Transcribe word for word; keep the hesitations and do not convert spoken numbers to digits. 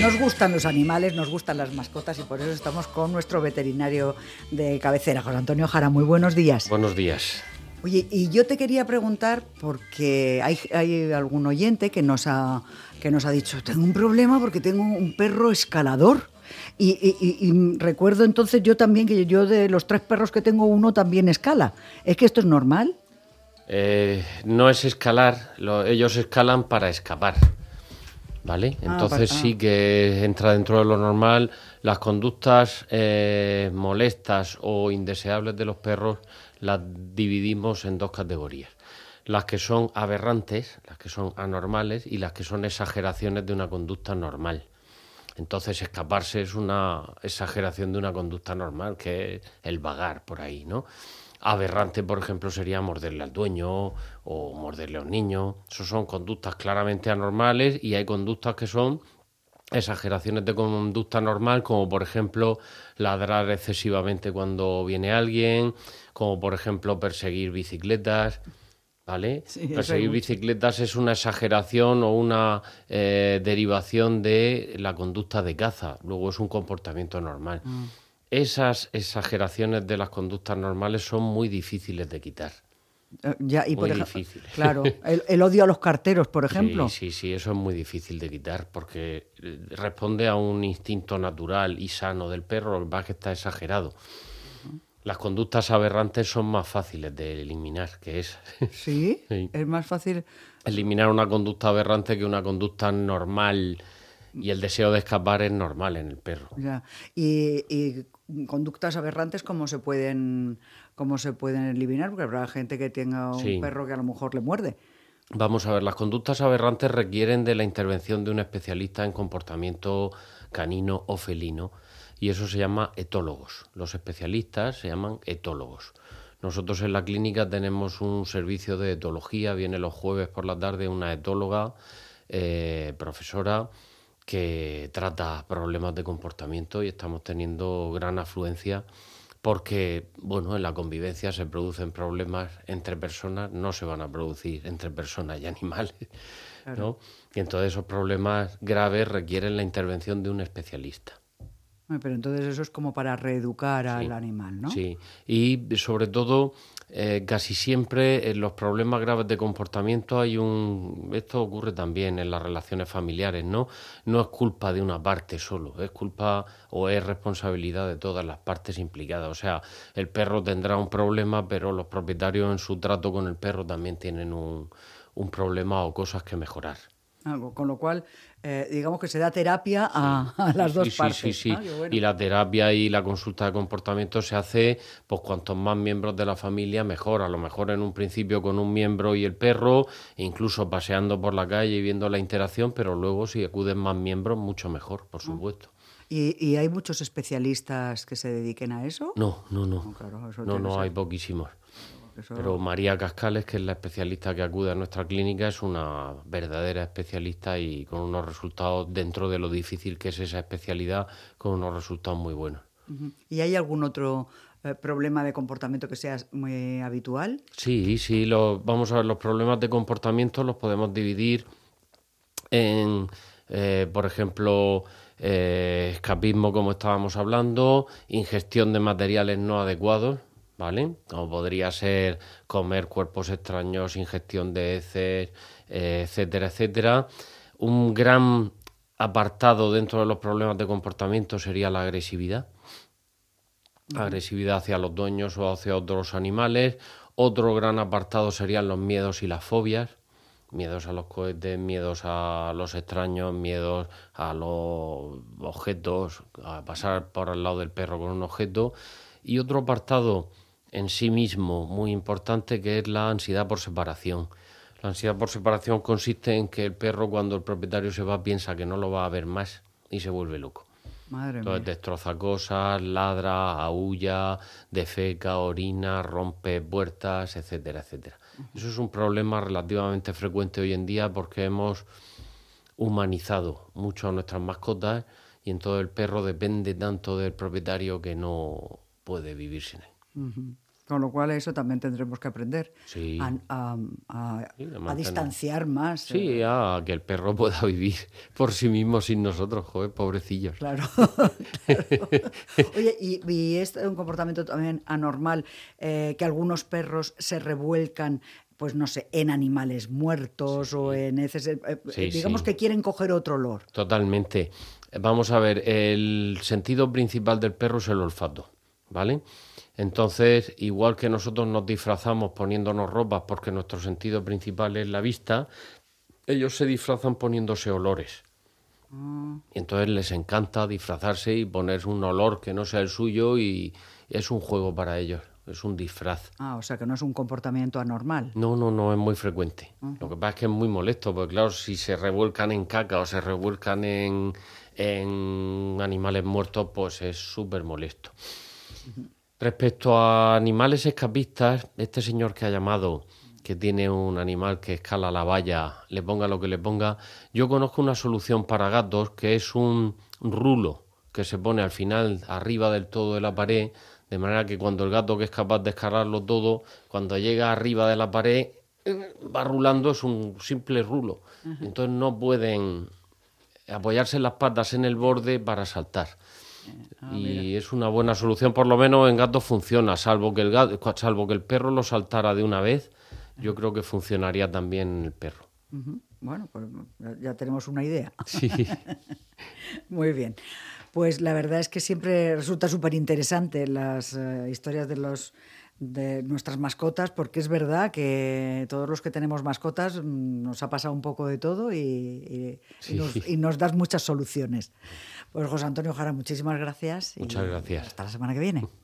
Nos gustan los animales, nos gustan las mascotas y por eso estamos con nuestro veterinario de cabecera, José Antonio Jara. Muy buenos días. Buenos días. Oye, y yo te quería preguntar, porque hay, hay algún oyente que nos, ha, que nos ha dicho, tengo un problema porque tengo un perro escalador. Y, y, y, y recuerdo entonces yo también que yo de los tres perros que tengo, uno también escala. ¿Es que esto es normal? Eh, no es escalar, lo, ellos escalan para escapar, ¿vale? Entonces ah, para, ah. sí que entra dentro de lo normal. Las conductas eh, molestas o indeseables de los perros las dividimos en dos categorías. Las que son aberrantes, las que son anormales y las que son exageraciones de una conducta normal. Entonces escaparse es una exageración de una conducta normal, que es el vagar por ahí, ¿no? Aberrante, por ejemplo, sería morderle al dueño o morderle a un niño. Eso son conductas claramente anormales y hay conductas que son exageraciones de conducta normal, como por ejemplo ladrar excesivamente cuando viene alguien, como por ejemplo perseguir bicicletas, ¿vale? Sí, perseguir bicicletas es una exageración o una eh, derivación de la conducta de caza, luego es un comportamiento normal. Mm. Esas exageraciones de las conductas normales son muy difíciles de quitar. Ya, y muy por difíciles. Claro, el, el odio a los carteros, por ejemplo. Sí, sí, sí, eso es muy difícil de quitar porque responde a un instinto natural y sano del perro, lo que pasa es que está exagerado. Uh-huh. Las conductas aberrantes son más fáciles de eliminar, que es... ¿Sí? Sí. Es más fácil... Eliminar una conducta aberrante que una conducta normal, y el deseo de escapar es normal en el perro. Ya. Y, y conductas aberrantes, ¿cómo se pueden, cómo se pueden eliminar? Porque habrá gente que tenga un sí. perro que a lo mejor le muerde. Vamos a ver, las conductas aberrantes requieren de la intervención de un especialista en comportamiento canino o felino, y eso se llama etólogos. Los especialistas se llaman etólogos. Nosotros en la clínica tenemos un servicio de etología, viene los jueves por la tarde una etóloga, eh, profesora, que trata problemas de comportamiento y estamos teniendo gran afluencia porque, bueno, en la convivencia se producen problemas entre personas, no se van a producir entre personas y animales, claro. ¿no? Y entonces esos problemas graves requieren la intervención de un especialista. Pero entonces eso es como para reeducar al sí, animal, ¿no? Sí, y sobre todo eh, casi siempre en los problemas graves de comportamiento hay un... Esto ocurre también en las relaciones familiares, ¿no? No es culpa de una parte solo, es culpa o es responsabilidad de todas las partes implicadas. O sea, el perro tendrá un problema, pero los propietarios en su trato con el perro también tienen un, un problema o cosas que mejorar. Algo, con lo cual, eh, digamos que se da terapia a, a las dos sí, partes. Sí, sí, sí. Ah, bueno. Y la terapia y la consulta de comportamiento se hace, pues cuantos más miembros de la familia, mejor. A lo mejor en un principio con un miembro y el perro, incluso paseando por la calle y viendo la interacción, pero luego si acuden más miembros, mucho mejor, por supuesto. ¿Y, y hay muchos especialistas que se dediquen a eso? No, no, no. No, claro, eso no, no hay poquísimos. Eso... Pero María Cascales, que es la especialista que acude a nuestra clínica, es una verdadera especialista y con unos resultados, dentro de lo difícil que es esa especialidad, con unos resultados muy buenos. Uh-huh. ¿Y hay algún otro eh, problema de comportamiento que sea muy habitual? Sí, sí. Lo, vamos a ver, los problemas de comportamiento los podemos dividir en, eh, por ejemplo, eh, escapismo, como estábamos hablando, ingestión de materiales no adecuados, ¿vale? Como podría ser comer cuerpos extraños, ingestión de heces, eh, etcétera, etcétera. Un gran apartado dentro de los problemas de comportamiento sería la agresividad. Uh-huh. Agresividad hacia los dueños o hacia otros animales. Otro gran apartado serían los miedos y las fobias. Miedos a los cohetes, miedos a los extraños, miedos a los objetos, a pasar por al lado del perro con un objeto. Y otro apartado en sí mismo muy importante, que es la ansiedad por separación. La ansiedad por separación consiste en que el perro, cuando el propietario se va, piensa que no lo va a ver más y se vuelve loco. Madre Entonces mía. destroza cosas, ladra, aúlla, defeca, orina, rompe puertas, etcétera, etcétera. Uh-huh. Eso es un problema relativamente frecuente hoy en día porque hemos humanizado mucho a nuestras mascotas y entonces el perro depende tanto del propietario que no puede vivir sin él. Uh-huh. Con lo cual eso también tendremos que aprender Sí. a, a- a- Sí, de a mantener. distanciar más. Sí, eh, a que el perro pueda vivir por sí mismo sin nosotros, joder, pobrecillos. Claro, claro. Oye, y, y es un comportamiento también anormal eh, que algunos perros se revuelcan, pues no sé, en animales muertos o en heces, eh, eh, Sí, digamos sí. que quieren coger otro olor. Totalmente. Vamos a ver, el sentido principal del perro es el olfato, ¿vale? Entonces, igual que nosotros nos disfrazamos poniéndonos ropas porque nuestro sentido principal es la vista, ellos se disfrazan poniéndose olores. Y entonces les encanta disfrazarse y ponerse un olor que no sea el suyo y es un juego para ellos, es un disfraz. Ah, o sea que no es un comportamiento anormal. No, no, no es muy frecuente. Lo que pasa es que es muy molesto, porque claro, si se revuelcan en caca o se revuelcan en, en animales muertos, pues es súper molesto. Respecto a animales escapistas, este señor que ha llamado, que tiene un animal que escala la valla, le ponga lo que le ponga, yo conozco una solución para gatos que es un rulo que se pone al final, arriba del todo de la pared, de manera que cuando el gato, que es capaz de escalarlo todo, cuando llega arriba de la pared, eh, va rulando, es un simple rulo. Entonces no pueden apoyarse las patas en el borde para saltar. Ah, y mira. es una buena solución, por lo menos en gatos funciona, salvo que el gato, salvo que el perro lo saltara de una vez, yo creo que funcionaría también en el perro. Ujú. Bueno, pues ya- ya tenemos una idea. Sí, Muy bien. Pues la verdad es que siempre resulta súper interesante las eh, historias de los de nuestras mascotas, porque es verdad que todos los que tenemos mascotas mm, nos ha pasado un poco de todo y, y- y nos, Sí. y nos das muchas soluciones. Pues José Antonio Jara, muchísimas gracias. y Muchas gracias. Hasta la semana que viene.